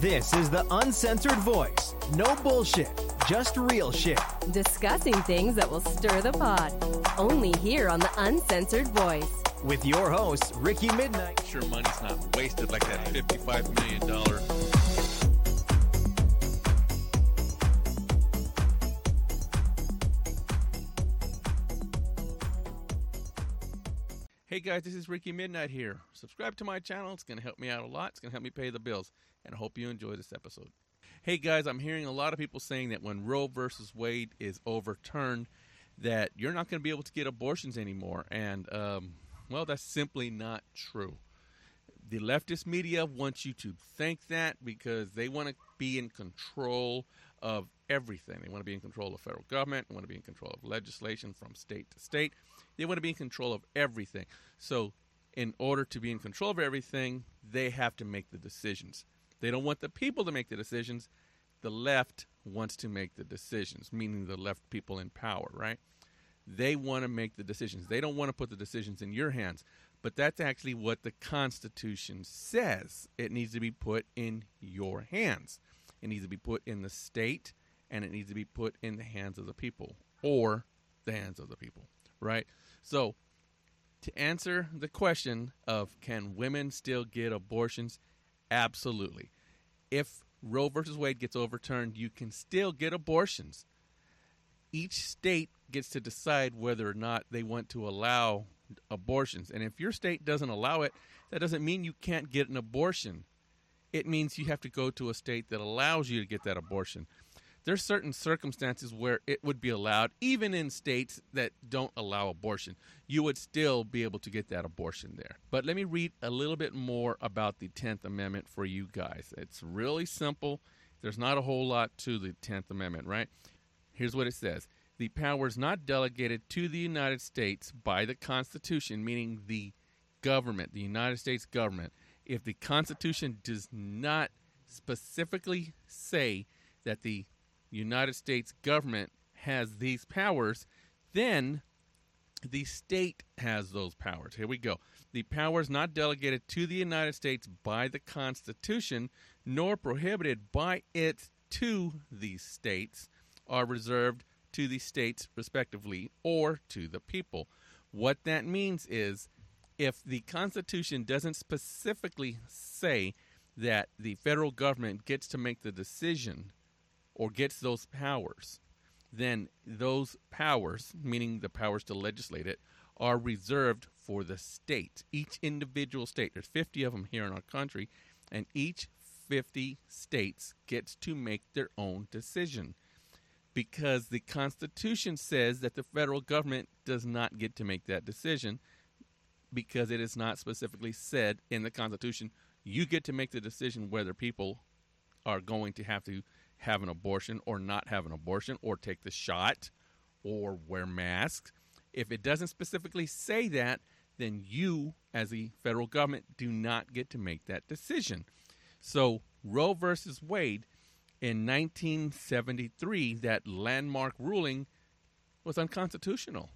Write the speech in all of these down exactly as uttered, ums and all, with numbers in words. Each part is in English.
This is the Uncensored Voice. No bullshit, just real shit. Discussing things that will stir the pot. Only here on the Uncensored Voice. With your host, Ricky Midnight. Sure money's not wasted like that fifty-five million dollars. Hey guys, this is Ricky Midnight here. Subscribe to my channel. It's going to help me out a lot. It's going to help me pay the bills. And I hope you enjoy this episode. Hey guys, I'm hearing a lot of people saying that when Roe versus Wade is overturned, that you're not going to be able to get abortions anymore. And, um, well, that's simply not true. The leftist media wants you to think that because they want to be in control of everything. They want to be in control of federal government. They want to be in control of legislation from state to state. They want to be in control of everything. So in order to be in control of everything, they have to make the decisions. They don't want the people to make the decisions. The left wants to make the decisions, meaning the left people in power, right? They want to make the decisions. They don't want to put the decisions in your hands. But that's actually what the Constitution says. It needs to be put in your hands. It needs to be put in the state, and it needs to be put in the hands of the people, or the hands of the people, right? So to answer the question of can women still get abortions, absolutely. If Roe versus Wade gets overturned, you can still get abortions. Each state gets to decide whether or not they want to allow abortions. And if your state doesn't allow it, that doesn't mean you can't get an abortion. It means you have to go to a state that allows you to get that abortion. There's certain circumstances where it would be allowed, even in states that don't allow abortion. You would still be able to get that abortion there. But let me read a little bit more about the tenth Amendment for you guys. It's really simple. There's not a whole lot to the tenth Amendment, right? Here's what it says. The powers not delegated to the United States by the Constitution, meaning the government, the United States government. If the Constitution does not specifically say that the United States government has these powers, then the state has those powers. Here we go. The powers not delegated to the United States by the Constitution, nor prohibited by it to the states, are reserved to the states respectively, or to the people. What that means is if the Constitution doesn't specifically say that the federal government gets to make the decision or gets those powers, then those powers, meaning the powers to legislate it, are reserved for the state. Each individual state, there's fifty of them here in our country, and each fifty states gets to make their own decision. Because the Constitution says that the federal government does not get to make that decision, because it is not specifically said in the Constitution, you get to make the decision whether people are going to have to have an abortion or not have an abortion, or take the shot, or wear masks. If it doesn't specifically say that, then you, as the federal government, do not get to make that decision. So Roe versus Wade, in nineteen seventy-three, that landmark ruling was unconstitutional.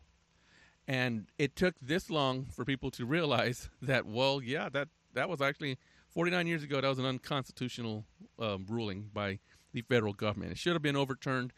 And it took this long for people to realize that, well, yeah, that, that was actually forty-nine years ago, that was an unconstitutional um, ruling by the federal government. It should have been overturned,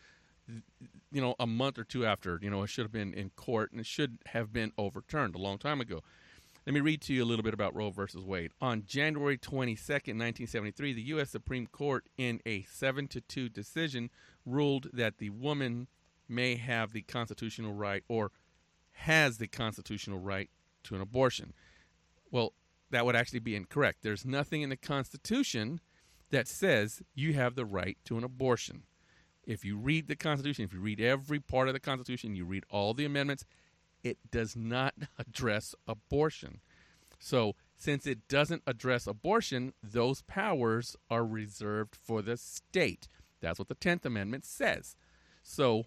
you know, a month or two after. You know, it should have been in court, and it should have been overturned a long time ago. Let me read to you a little bit about Roe versus Wade. On January twenty-second, nineteen seventy-three, the U S Supreme Court, in a seven to two decision, ruled that the woman may have the constitutional right, or has the constitutional right, to an abortion. Well, that would actually be incorrect. There's nothing in the Constitution that says you have the right to an abortion. If you read the Constitution, if you read every part of the Constitution, you read all the amendments, it does not address abortion. So since it doesn't address abortion, those powers are reserved for the state. That's what the tenth Amendment says. So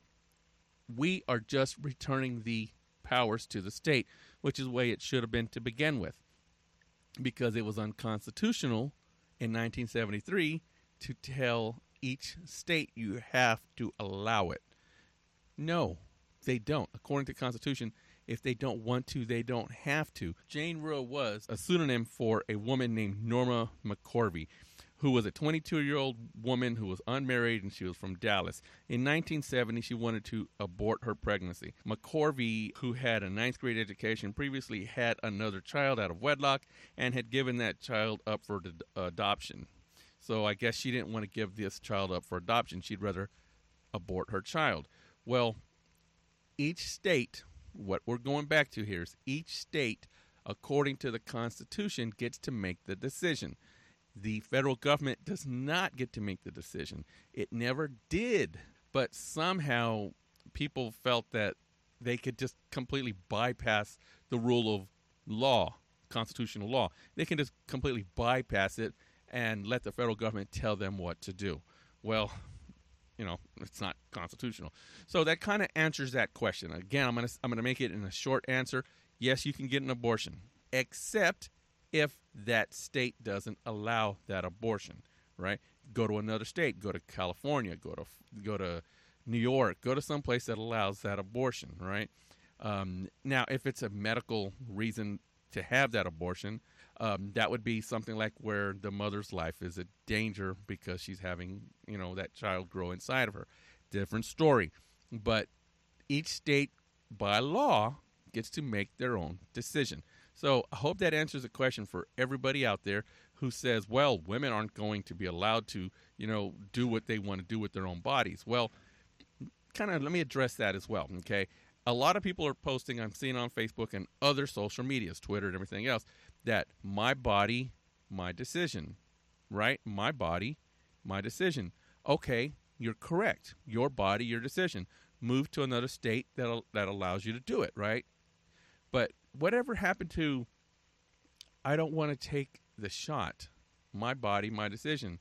we are just returning the powers to the state, which is the way it should have been to begin with, because it was unconstitutional in nineteen seventy-three to tell each state you have to allow it. No, they don't. According to the Constitution, if they don't want to, they don't have to. Jane Roe was a pseudonym for a woman named Norma McCorvey, who was a twenty-two-year-old woman who was unmarried, and she was from Dallas. In nineteen seventy, she wanted to abort her pregnancy. McCorvey, who had a ninth grade education, previously had another child out of wedlock and had given that child up for d- adoption. So I guess she didn't want to give this child up for adoption. She'd rather abort her child. Well, each state, what we're going back to here is each state, according to the Constitution, gets to make the decision. The federal government does not get to make the decision. It never did. But somehow people felt that they could just completely bypass the rule of law, constitutional law. They can just completely bypass it and let the federal government tell them what to do. Well, you know, it's not constitutional. So that kind of answers that question. Again, I'm going to I'm going to make it in a short answer. Yes, you can get an abortion, except if that state doesn't allow that abortion, right? Go to another state, go to California, go to go to New York, go to some place that allows that abortion, right? Um, now, if it's a medical reason to have that abortion, um, that would be something like where the mother's life is a danger because she's having, you know, that child grow inside of her. Different story. But each state, by law, gets to make their own decision. So I hope that answers the question for everybody out there who says, well, women aren't going to be allowed to, you know, do what they want to do with their own bodies. Well, kind of let me address that as well, okay? A lot of people are posting, I'm seeing on Facebook and other social medias, Twitter and everything else, that my body, my decision, right? My body, my decision. Okay, you're correct. Your body, your decision. Move to another state that that allows you to do it, right? But whatever happened to, I don't want to take the shot, my body, my decision.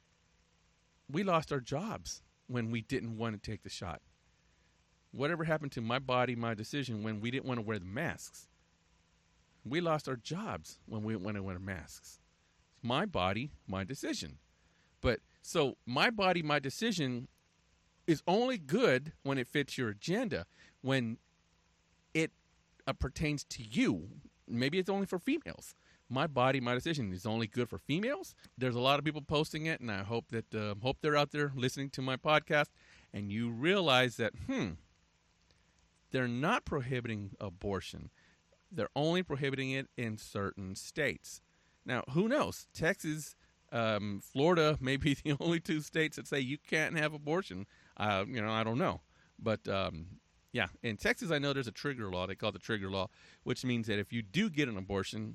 We lost our jobs when we didn't want to take the shot. Whatever happened to my body, my decision when we didn't want to wear the masks? We lost our jobs when we didn't want to wear masks. It's my body, my decision. But so my body, my decision is only good when it fits your agenda, when it uh, pertains to you. Maybe it's only for females. My body, my decision is only good for females. There's a lot of people posting it, and I hope that uh, hope they're out there listening to my podcast, and you realize that, hmm, they're not prohibiting abortion. They're only prohibiting it in certain states. Now, who knows? Texas, um, Florida may be the only two states that say you can't have abortion. Uh, you know, I don't know. But, um, yeah, in Texas, I know there's a trigger law. They call it the trigger law, which means that if you do get an abortion,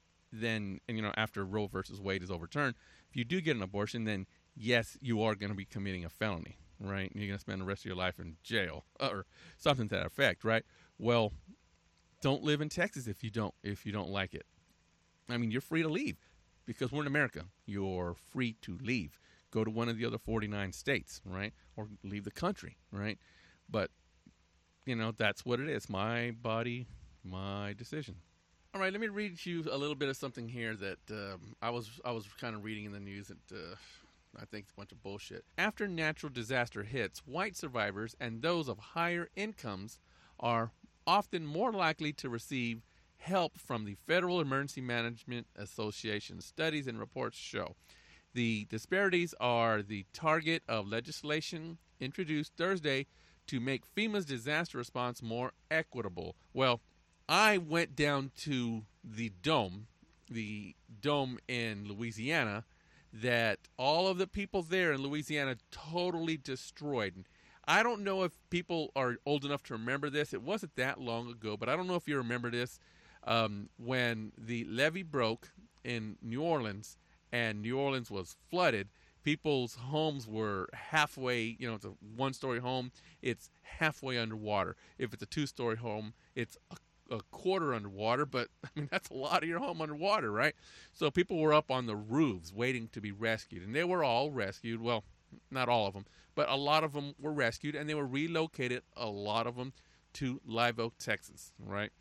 then, and you know, after Roe versus Wade is overturned, if you do get an abortion, then, yes, you are going to be committing a felony, right? You're going to spend the rest of your life in jail or something to that effect, right? Well, don't live in Texas if you don't if you don't like it. I mean, you're free to leave because we're in America. You're free to leave. Go to one of the other forty-nine states, right? Or leave the country, right? But, you know, that's what it is. My body, my decision. All right, let me read you a little bit of something here that um, I was I was kind of reading in the news that uh, I think it's a bunch of bullshit. After natural disaster hits, white survivors and those of higher incomes are often more likely to receive help from the Federal Emergency Management Association. Studies and reports show the disparities are the target of legislation introduced Thursday to make FEMA's disaster response more equitable. Well, I went down to the dome, the dome in Louisiana, that all of the people there in Louisiana totally destroyed. I don't know if people are old enough to remember this. It wasn't that long ago, but I don't know if you remember this. Um, when the levee broke in New Orleans and New Orleans was flooded, people's homes were halfway, you know, it's a one-story home, it's halfway underwater. If it's a two-story home, it's a, a quarter underwater, but, I mean, that's a lot of your home underwater, right? So people were up on the roofs waiting to be rescued, and they were all rescued. Well, not all of them, but a lot of them were rescued, and they were relocated, a lot of them, to Live Oak, Texas, right?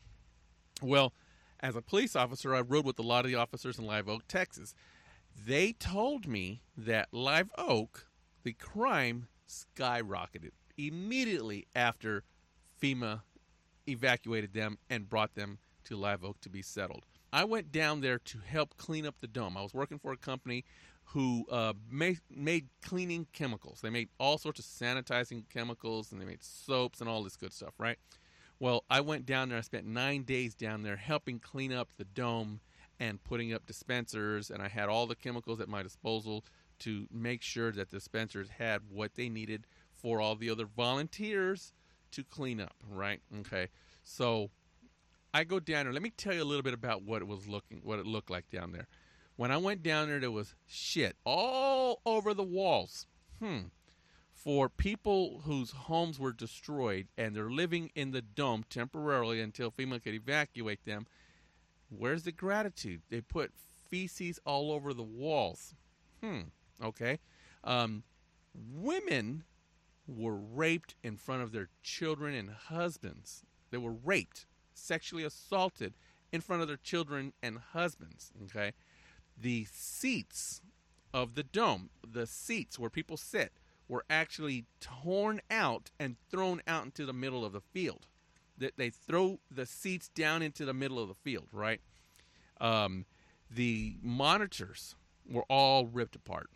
Well, as a police officer, I rode with a lot of the officers in Live Oak, Texas. They told me that Live Oak, the crime skyrocketed immediately after FEMA evacuated them and brought them to Live Oak to be settled. I went down there to help clean up the dome. I was working for a company who uh, made, made cleaning chemicals. They made all sorts of sanitizing chemicals, and they made soaps and all this good stuff, right? Well, I went down there. I spent nine days down there helping clean up the dome and putting up dispensers, and I had all the chemicals at my disposal to make sure that dispensers had what they needed for all the other volunteers to clean up, right? Okay, so I go down there. Let me tell you a little bit about what it was looking, what it looked like down there. When I went down there, there was shit all over the walls. Hmm. For people whose homes were destroyed and they're living in the dome temporarily until FEMA could evacuate them, where's the gratitude? They put feces all over the walls. Hmm. Okay. Um, women were raped in front of their children and husbands. They were raped, sexually assaulted in front of their children and husbands. Okay. The seats of the dome, the seats where people sit, were actually torn out and thrown out into the middle of the field. That they throw the seats down into the middle of the field, right? Um, the monitors were all ripped apart.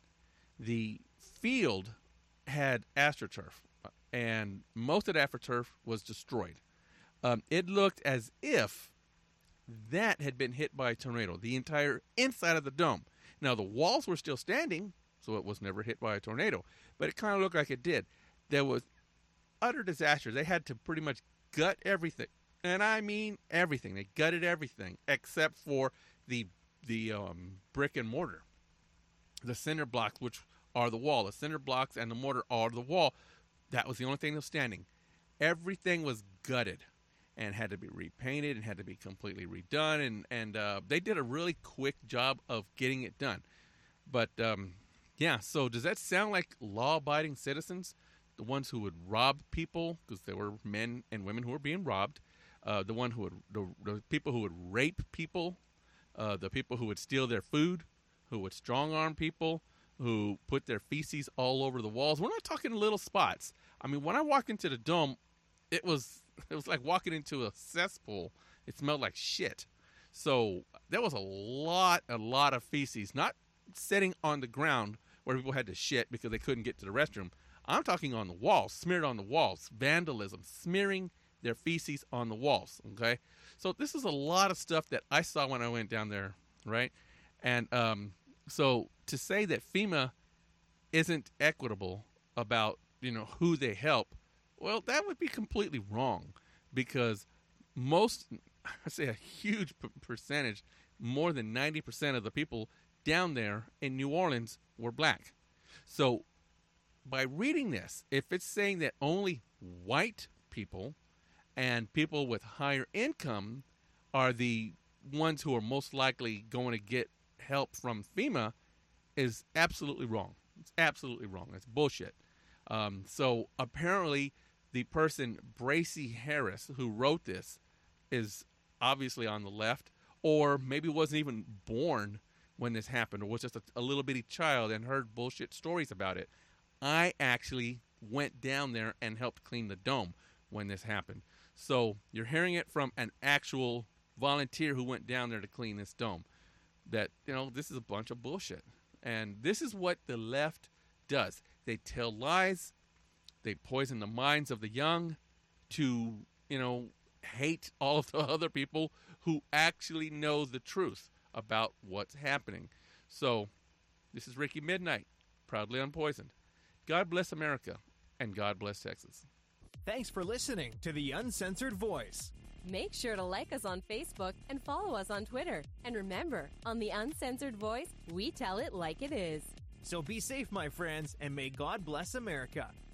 The field had AstroTurf, and most of the AstroTurf was destroyed. Um, it looked as if that had been hit by a tornado, the entire inside of the dome. Now, the walls were still standing, so it was never hit by a tornado, but it kind of looked like it did. There was utter disaster. They had to pretty much gut everything, and I mean everything. They gutted everything except for the the um, brick and mortar, the cinder blocks, which are the wall. The cinder blocks and the mortar are the wall. That was the only thing that was standing. Everything was gutted and had to be repainted and had to be completely redone, and and uh, they did a really quick job of getting it done. But um, yeah, so does that sound like law-abiding citizens? The ones who would rob people, because there were men and women who were being robbed. Uh, the one who would, the, the people who would rape people, uh, the people who would steal their food, who would strong-arm people, who put their feces all over the walls. We're not talking little spots. I mean, when I walked into the dome, it was it was like walking into a cesspool. It smelled like shit. So there was a lot, a lot of feces, not sitting on the ground where people had to shit because they couldn't get to the restroom. I'm talking on the walls, smeared on the walls, vandalism, smearing their feces on the walls, okay? So this is a lot of stuff that I saw when I went down there, right? And um, so to say that FEMA isn't equitable about, you know, who they help, well, that would be completely wrong, because most, I say a huge p- percentage, more than ninety percent of the people down there in New Orleans were black. So by reading this, if it's saying that only white people and people with higher income are the ones who are most likely going to get help from FEMA, is absolutely wrong. It's absolutely wrong. It's bullshit. Um, so apparently the person, Bracy Harris, who wrote this, is obviously on the left, or maybe wasn't even born when this happened, or was just a, a little bitty child and heard bullshit stories about it. I actually went down there and helped clean the dome when this happened. So you're hearing it from an actual volunteer who went down there to clean this dome. That, you know, this is a bunch of bullshit. And this is what the left does. They tell lies. They poison the minds of the young to, you know, hate all of the other people who actually know the truth about what's happening. So this is Ricky Midnight, proudly unpoisoned. God bless America, and God bless Texas. Thanks for listening to The Uncensored Voice. Make sure to like us on Facebook and follow us on Twitter. And remember, on The Uncensored Voice, we tell it like it is. So be safe, my friends, and may God bless America.